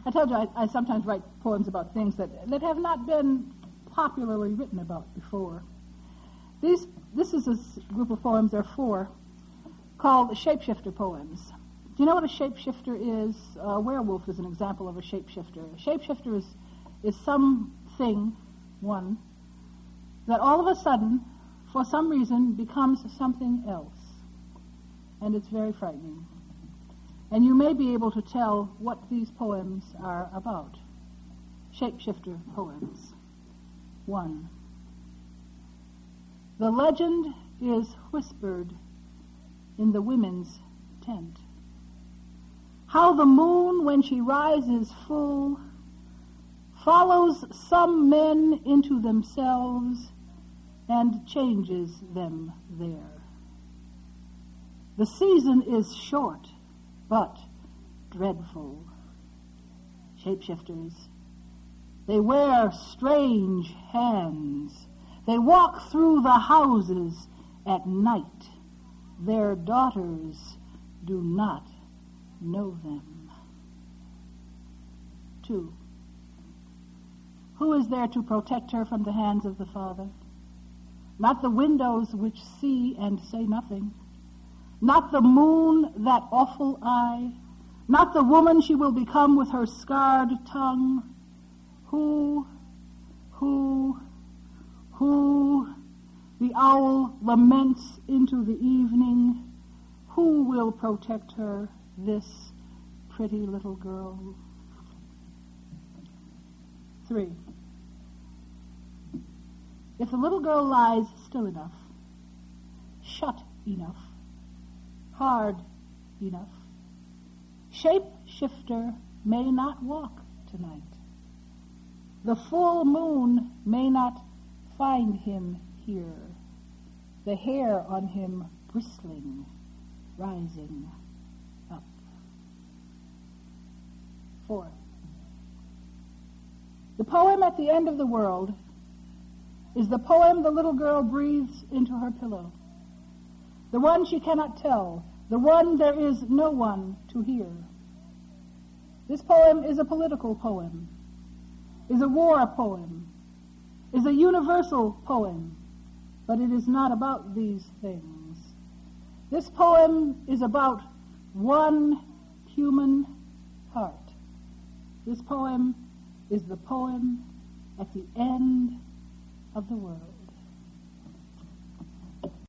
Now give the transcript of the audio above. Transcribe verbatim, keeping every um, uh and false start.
I told you I, I sometimes write poems about things that, that have not been popularly written about before. These, this is a s- group of poems, there are four, called shapeshifter poems. Do you know what a shapeshifter is? A werewolf is an example of a shapeshifter. A shapeshifter is, is something, one, that all of a sudden, for some reason, becomes something else. And it's very frightening. And you may be able to tell what these poems are about. Shapeshifter poems. One. The legend is whispered in the women's tent. How the moon, when she rises full, follows some men into themselves and changes them there. The season is short, but dreadful. Shapeshifters. They wear strange hands. They walk through the houses at night. Their daughters do not know them. Two. Who is there to protect her from the hands of the Father? Not the windows which see and say nothing. Not the moon, that awful eye. Not the woman she will become with her scarred tongue. Who, who, who, the owl laments into the evening. Who will protect her, this pretty little girl? Three. If the little girl lies still enough, shut enough, hard enough, shapeshifter may not walk tonight. The full moon may not find him here, the hair on him bristling, rising up. Four. The poem at the end of the world is the poem the little girl breathes into her pillow, the one she cannot tell, the one there is no one to hear. This poem is a political poem, is a war poem, is a universal poem, but it is not about these things. This poem is about one human heart. This poem is the poem at the end of the world.